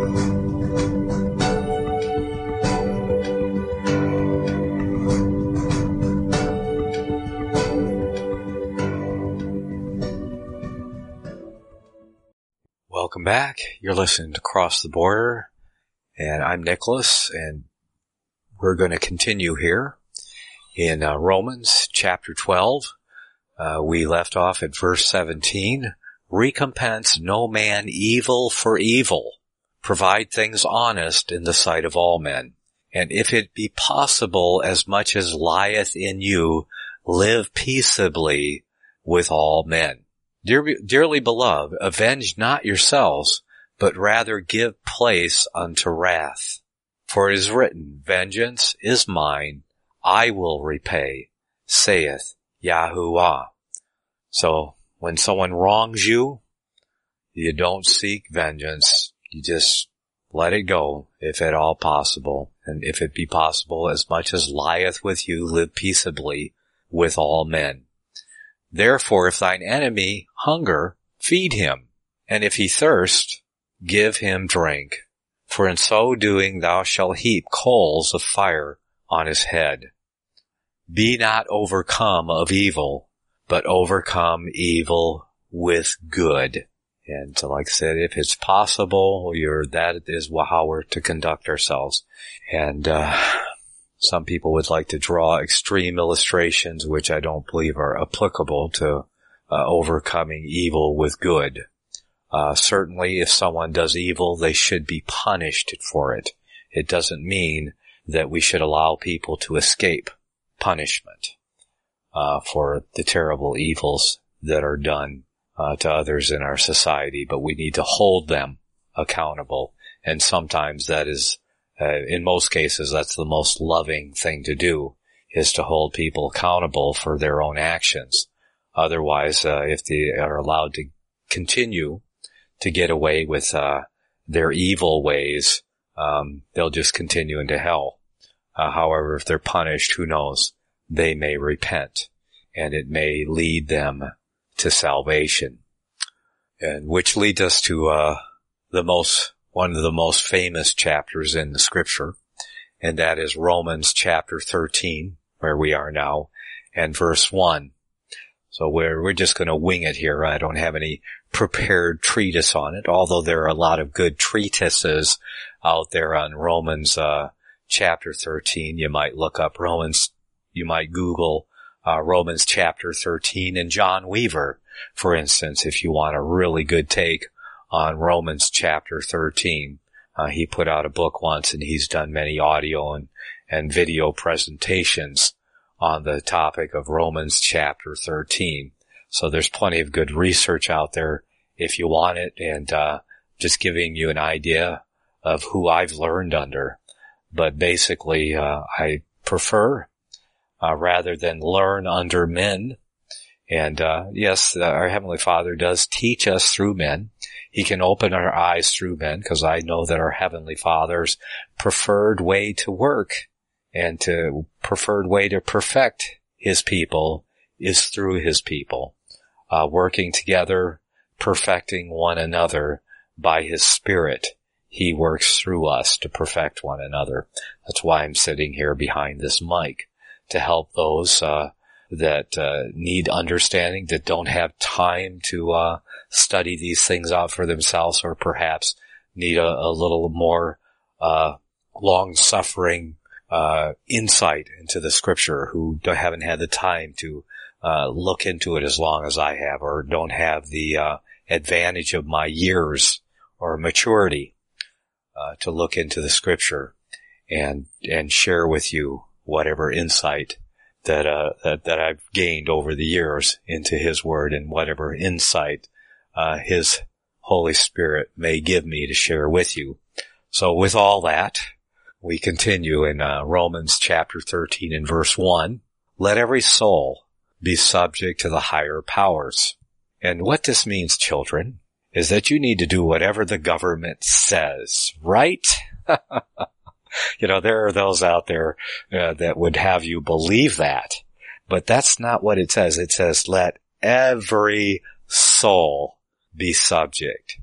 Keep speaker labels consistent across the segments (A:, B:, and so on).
A: Welcome back. You're listening to Cross the Border, and I'm Nicholas, and we're going to continue here in Romans chapter 12. We left off at verse 17. Recompense no man evil for evil. Provide things honest in the sight of all men. And if it be possible, as much as lieth in you, live peaceably with all men. Dearly beloved, avenge not yourselves, but rather give place unto wrath. For it is written, Vengeance is mine, I will repay, saith Yahuwah. So, when someone wrongs you, you don't seek vengeance. You just let it go, if at all possible. And if it be possible, as much as lieth with you, live peaceably with all men. Therefore, if thine enemy hunger, feed him, and if he thirst, give him drink. For in so doing thou shalt heap coals of fire on his head. Be not overcome of evil, but overcome evil with good. And so, like I said, if it's possible, that is how we're to conduct ourselves. And some people would like to draw extreme illustrations, which I don't believe are applicable to overcoming evil with good. Certainly, if someone does evil, they should be punished for it. It doesn't mean that we should allow people to escape punishment for the terrible evils that are done to others in our society, but we need to hold them accountable. And sometimes that is, in most cases, that's the most loving thing to do, is to hold people accountable for their own actions. Otherwise, if they are allowed to continue to get away with their evil ways, they'll just continue into hell. However, if they're punished, who knows? They may repent, and it may lead them to salvation. And which leads us to one of the most famous chapters in the scripture, and that is Romans chapter 13, where we are now, and verse 1. So we're just going to wing it here. I don't have any prepared treatise on it, although there are a lot of good treatises out there on Romans chapter 13. You might look up you might Google Romans chapter 13 and John Weaver, for instance, if you want a really good take on Romans chapter 13. He put out a book once, and he's done many audio and video presentations on the topic of Romans chapter 13. So there's plenty of good research out there if you want it, and just giving you an idea of who I've learned under. But basically, I prefer, rather than learn under men, and yes, our Heavenly Father does teach us through men. He can open our eyes through men, because I know that our Heavenly Father's preferred way to work and preferred way to perfect His people is through His people, working together, perfecting one another by His Spirit. He works through us to perfect one another. That's why I'm sitting here behind this mic, to help those that need understanding, that don't have time to study these things out for themselves, or perhaps need a little more long-suffering insight into the Scripture, who haven't had the time to look into it as long as I have, or don't have the advantage of my years or maturity to look into the Scripture and share with you whatever insight that I've gained over the years into His Word, and whatever insight His Holy Spirit may give me to share with you. So with all that, we continue in Romans chapter 13 and verse 1. Let every soul be subject to the higher powers. And what this means, children, is that you need to do whatever the government says, right? There are those out there that would have you believe that. But that's not what it says. It says, let every soul be subject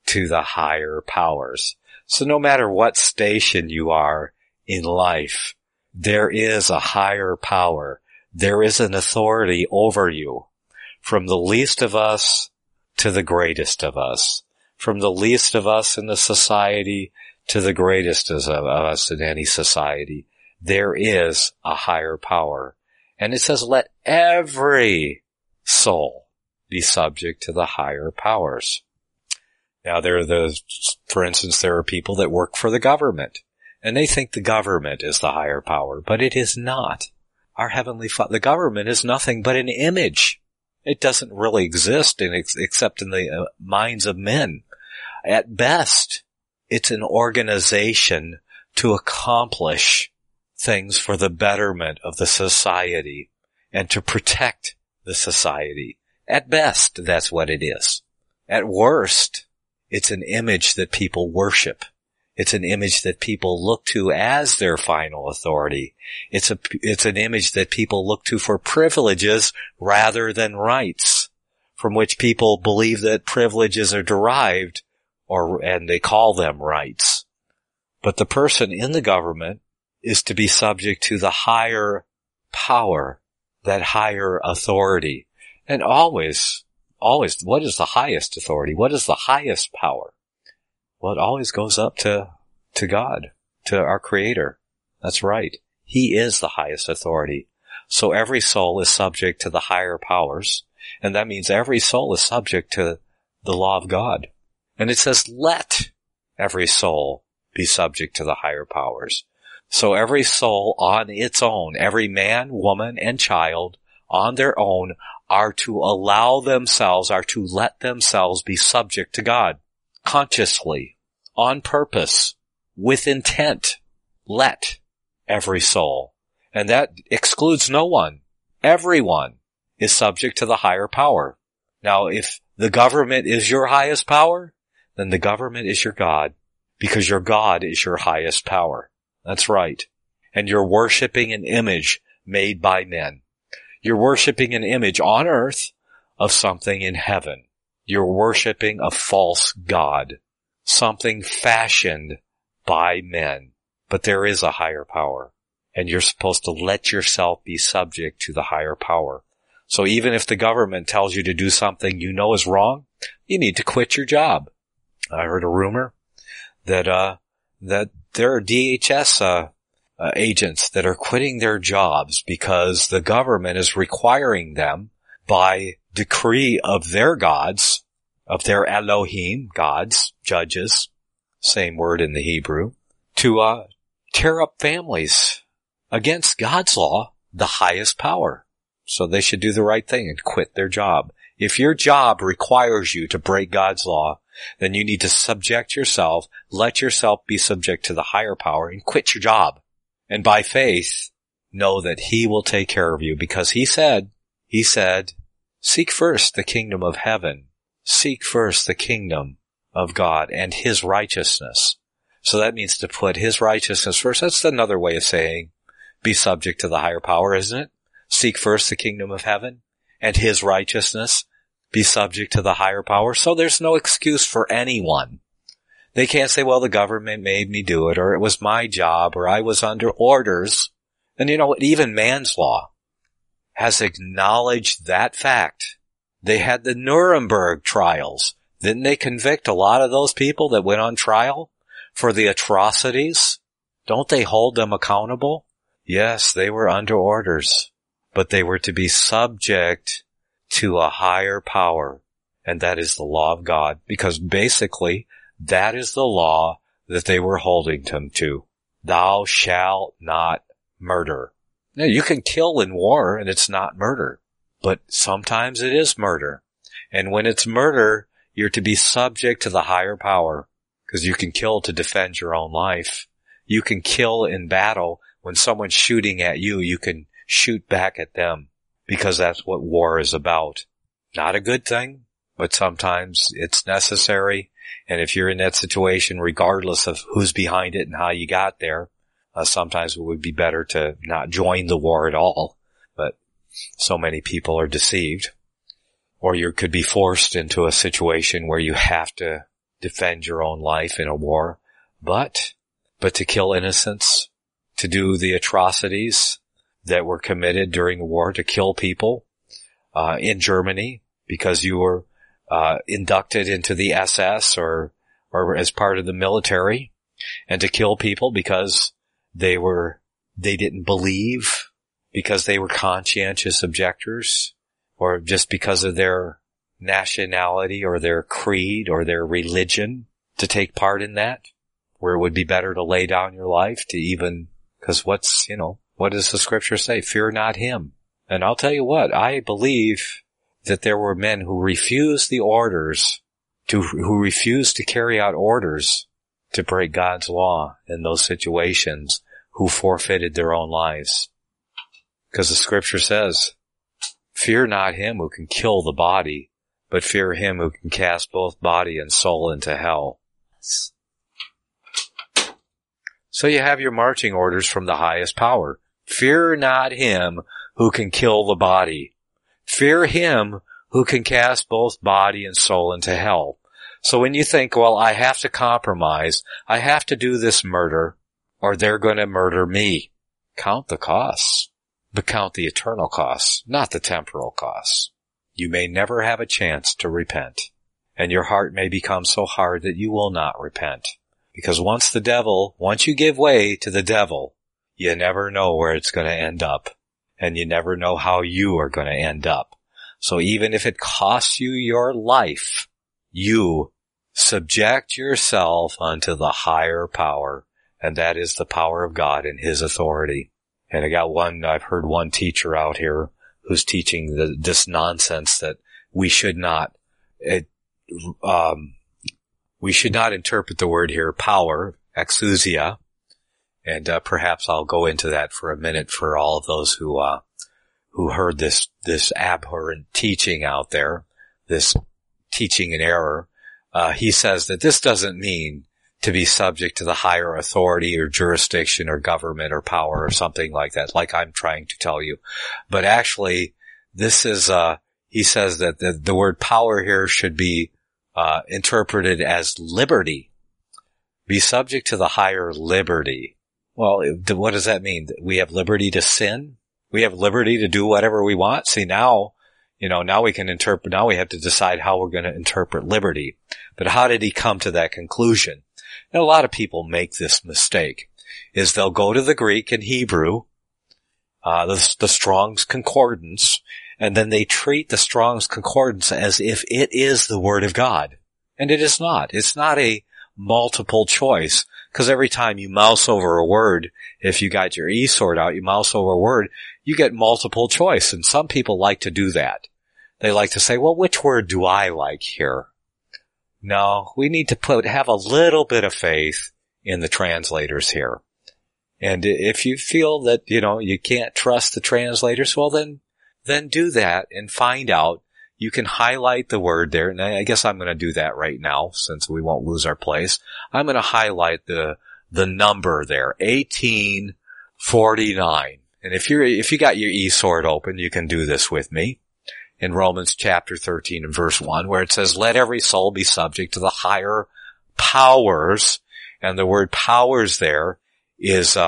A: to the higher powers. So no matter what station you are in life, there is a higher power. There is an authority over you, from the least of us to the greatest of us, from the least of us in the society to the greatest of us in any society. There is a higher power. And it says, let every soul be subject to the higher powers. Now, for instance, there are people that work for the government, and they think the government is the higher power, but it is not. Our Heavenly Father, the government is nothing but an image. It doesn't really exist except in the minds of men. At best, it's an organization to accomplish things for the betterment of the society and to protect the society. At best, that's what it is. At worst, it's an image that people worship. It's an image that people look to as their final authority. It's an image that people look to for privileges rather than rights, from which people believe that privileges are derived, and they call them rights. But the person in the government is to be subject to the higher power, that higher authority. And always, what is the highest authority? What is the highest power? Well, it always goes up to God, to our Creator. That's right. He is the highest authority. So every soul is subject to the higher powers, and that means every soul is subject to the law of God. And it says, let every soul be subject to the higher powers. So every soul on its own, every man, woman, and child on their own are to let themselves be subject to God. Consciously, on purpose, with intent. Let every soul. And that excludes no one. Everyone is subject to the higher power. Now, if the government is your highest power, then the government is your God, because your God is your highest power. That's right. And you're worshiping an image made by men. You're worshiping an image on earth of something in heaven. You're worshiping a false god, something fashioned by men. But there is a higher power, and you're supposed to let yourself be subject to the higher power. So even if the government tells you to do something you know is wrong, you need to quit your job. I heard a rumor that there are DHS agents that are quitting their jobs because the government is requiring them by decree of their gods, of their Elohim, gods, judges, same word in the Hebrew, to tear up families against God's law, the highest power. So they should do the right thing and quit their job. If your job requires you to break God's law, then you need to subject yourself, let yourself be subject to the higher power, and quit your job. And by faith, know that He will take care of you, because He said, seek first the kingdom of heaven. Seek first the kingdom of God and His righteousness. So that means to put His righteousness first. That's another way of saying be subject to the higher power, isn't it? Seek first the kingdom of heaven and His righteousness. Be subject to the higher power. So there's no excuse for anyone. They can't say, well, the government made me do it, or it was my job, or I was under orders. And you know what? Even man's law has acknowledged that fact. They had the Nuremberg trials. Didn't they convict a lot of those people that went on trial for the atrocities? Don't they hold them accountable? Yes, they were under orders, but they were to be subject to a higher power, and that is the law of God, because basically that is the law that they were holding them to. Thou shalt not murder. Now, you can kill in war and it's not murder, but sometimes it is murder. And when it's murder, you're to be subject to the higher power, because you can kill to defend your own life. You can kill in battle. When someone's shooting at you, you can shoot back at them, because that's what war is about. Not a good thing, but sometimes it's necessary. And if you're in that situation, regardless of who's behind it and how you got there, sometimes it would be better to not join the war at all. But so many people are deceived. Or you could be forced into a situation where you have to defend your own life in a war, but to kill innocents, to do the atrocities that were committed during the war, to kill people in Germany because you were inducted into the SS or as part of the military, and to kill people because they didn't believe, because they were conscientious objectors, or just because of their nationality or their creed or their religion, to take part in that, where it would be better to lay down your life to even, because what does the scripture say? Fear not him. And I'll tell you what, I believe that there were men who refused the orders, who refused to carry out orders to break God's law in those situations, who forfeited their own lives. Because the scripture says, fear not him who can kill the body, but fear him who can cast both body and soul into hell. So you have your marching orders from the highest power. Fear not him who can kill the body. Fear him who can cast both body and soul into hell. So when you think, well, I have to compromise, I have to do this murder, or they're going to murder me, count the costs, but count the eternal costs, not the temporal costs. You may never have a chance to repent, and your heart may become so hard that you will not repent. Because once you give way to the devil, you never know where it's going to end up, and you never know how you are going to end up. So even if it costs you your life, you subject yourself unto the higher power, and that is the power of God and His authority. And I've heard one teacher out here who's teaching this nonsense that we should not interpret the word here, power, exousia, and perhaps I'll go into that for a minute for all of those who heard this abhorrent teaching out there, this teaching in error. He says that this doesn't mean to be subject to the higher authority or jurisdiction or government or power or something like that, like I'm trying to tell you. But actually, this is, he says that the word power here should be interpreted as liberty. Be subject to the higher liberty. Well, what does that mean? We have liberty to sin? We have liberty to do whatever we want? See, now we can interpret, now we have to decide how we're going to interpret liberty. But how did he come to that conclusion? And a lot of people make this mistake, is they'll go to the Greek and Hebrew, the Strong's Concordance, and then they treat the Strong's Concordance as if it is the Word of God. And it is not. It's not a multiple choice, because every time you mouse over a word, if you got your eSword out, you mouse over a word, you get multiple choice, and some people like to do that. They like to say, well, which word do I like here? No, we need to have a little bit of faith in the translators here. And if you feel that, you can't trust the translators, well then do that and find out. You can highlight the word there, and I guess I'm going to do that right now since we won't lose our place. I'm going to highlight the number there, 1849. And if you got your eSword open, you can do this with me. In Romans chapter 13 and verse 1, where it says, let every soul be subject to the higher powers. And the word powers there is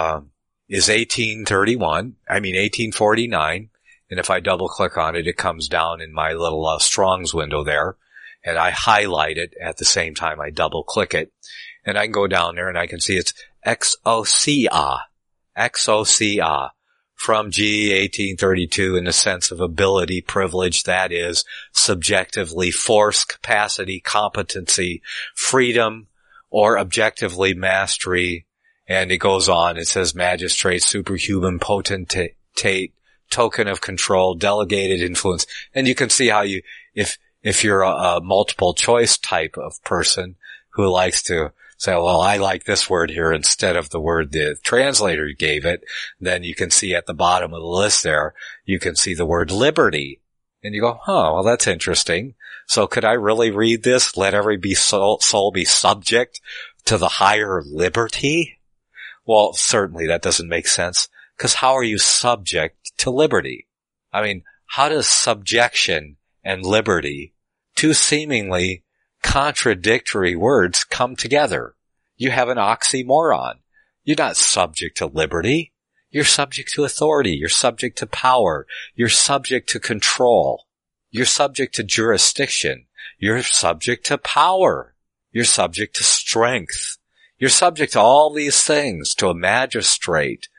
A: 1849. And if I double click on it, it comes down in my little Strong's window there. And I highlight it at the same time I double click it. And I can go down there and I can see it's exousia. Exousia. From G 1832 in the sense of ability, privilege, that is, subjectively force, capacity, competency, freedom, or objectively mastery. And it goes on. It says magistrate, superhuman, potentate, token of control, delegated influence. And you can see how if you're a multiple choice type of person who likes to say, well, I like this word here instead of the word the translator gave it, then you can see at the bottom of the list there, you can see the word liberty. And you go, well, that's interesting. So could I really read this? Let every soul be subject to the higher liberty? Well, certainly that doesn't make sense, because how are you subject to liberty? I mean, how does subjection and liberty, two seemingly contradictory words come together. You have an oxymoron. You're not subject to liberty. You're subject to authority. You're subject to power. You're subject to control. You're subject to jurisdiction. You're subject to power. You're subject to strength. You're subject to all these things, to a magistrate.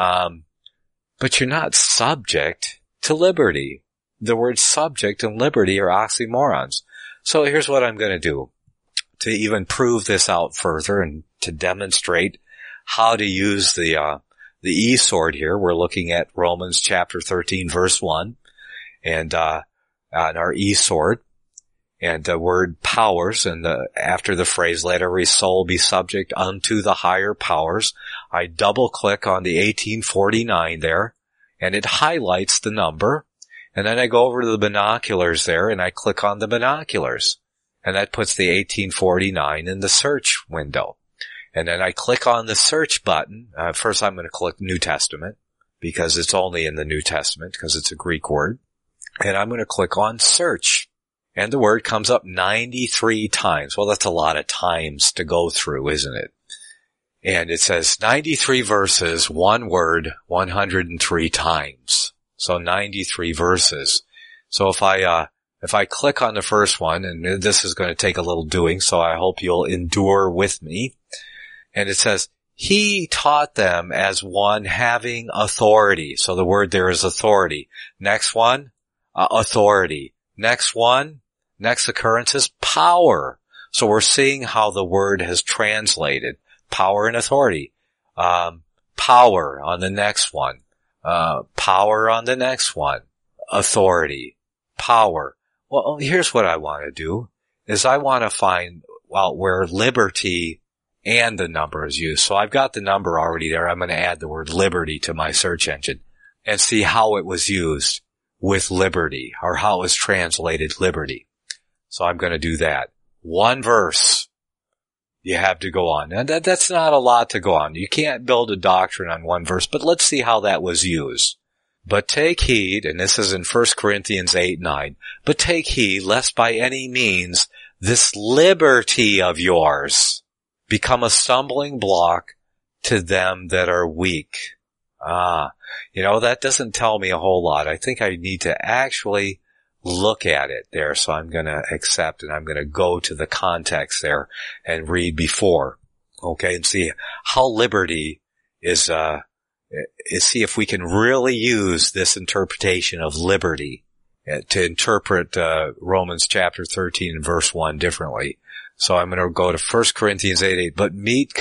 A: But you're not subject to liberty. The words subject and liberty are oxymorons. So here's what I'm going to do to even prove this out further and to demonstrate how to use the e-sword here. We're looking at Romans chapter 13 verse 1 and on our e-sword. And the word powers, and after the phrase, let every soul be subject unto the higher powers, I double click on the 1849 there, and it highlights the number. And then I go over to the binoculars there, and I click on the binoculars. And that puts the 1849 in the search window. And then I click on the search button. First I'm going to click New Testament, because it's only in the New Testament, because it's a Greek word. And I'm going to click on search. And the word comes up 93 times. Well, that's a lot of times to go through, isn't it? And it says 93 verses, one word, 103 times. So 93 verses. So if I click on the first one, and this is going to take a little doing, so I hope you'll endure with me. And it says, he taught them as one having authority. So the word there is authority. Next one, authority. Next one, next occurrence is power. So we're seeing how the word has translated. Power and authority. Power on the next one. Power on the next one. Authority. Power. Well, here's what I want to do, is I want to find out where liberty and the number is used. So I've got the number already there. I'm going to add the word liberty to my search engine and see how it was used with liberty, or how it was translated liberty. So I'm going to do that. One verse you have to go on. And that's not a lot to go on. You can't build a doctrine on one verse, but let's see how that was used. But take heed, and this is in 1 Corinthians 8:9, but take heed lest by any means this liberty of yours become a stumbling block to them that are weak. That doesn't tell me a whole lot. I think I need to actually look at it there. So I'm going to accept, and I'm going to go to the context there and read before. Okay. And see how liberty is see if we can really use this interpretation of liberty to interpret Romans chapter 13 and verse 1 differently. So I'm going to go to 1 Corinthians 8:8. But meat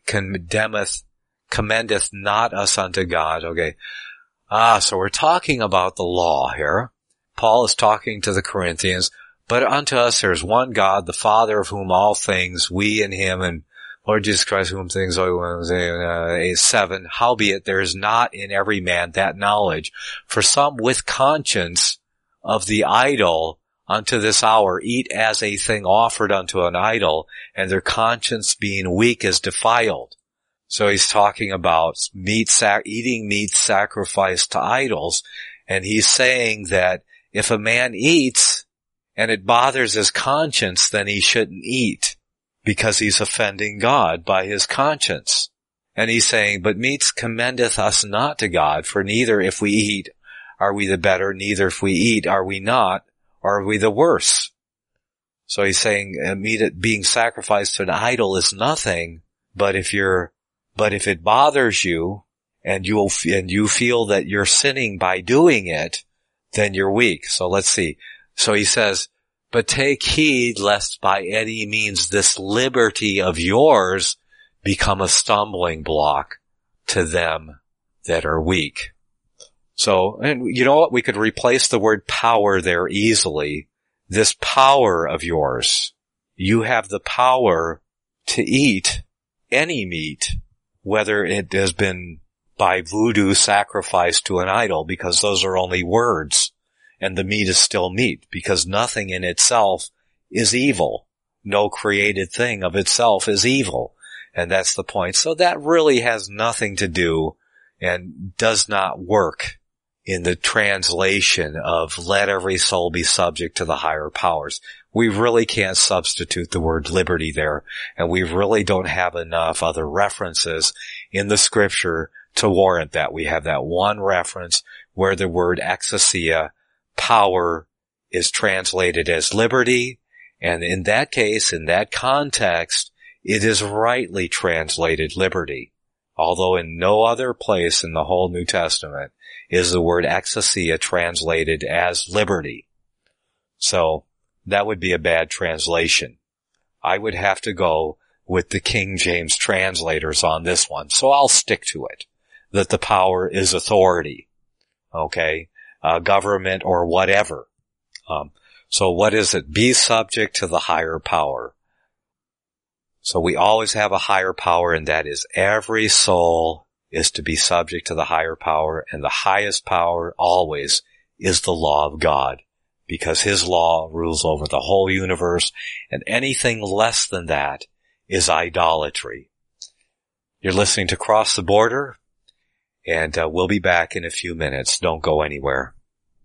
A: commendeth not us unto God. Okay. So we're talking about the law here. Paul is talking to the Corinthians. But unto us there's one God, the Father of whom all things, we and him, and Lord Jesus Christ, whom things are 7. Howbeit there is not in every man that knowledge. For some with conscience of the idol unto this hour eat as a thing offered unto an idol, and their conscience being weak is defiled. So he's talking about eating meat sacrificed to idols, and he's saying that if a man eats and it bothers his conscience, then he shouldn't eat, because he's offending God by his conscience. And he's saying, but meat commendeth us not to God, for neither if we eat are we the better, neither if we eat are we not, or are we the worse. So he's saying meat being sacrificed to an idol is nothing, but if it bothers you and you feel that you're sinning by doing it, then you're weak. So let's see. So he says, but take heed lest by any means this liberty of yours become a stumbling block to them that are weak. So, and you know what? We could replace the word power there easily. This power of yours. You have the power to eat any meat, whether it has been by voodoo sacrificed to an idol, because those are only words. And the meat is still meat, because nothing in itself is evil. No created thing of itself is evil. And that's the point. So that really has nothing to do and does not work in the translation of let every soul be subject to the higher powers. we really can't substitute the word liberty there, and we really don't have enough other references in the scripture to warrant that. We have that one reference where the word exousia, power, is translated as liberty, and in that case, in that context, it is rightly translated liberty. Although in no other place in the whole New Testament is the word exousia translated as liberty. So that would be a bad translation. I would have to go with the King James translators on this one, so I'll stick to it, that the power is authority, okay, government or whatever. So what is it? Be subject to the higher power. So we always have a higher power, and that is every soul is to be subject to the higher power, and the highest power always is the law of God, because His law rules over the whole universe, and anything less than that is idolatry. You're listening to Cross the Border, and we'll be back in a few minutes. Don't go anywhere.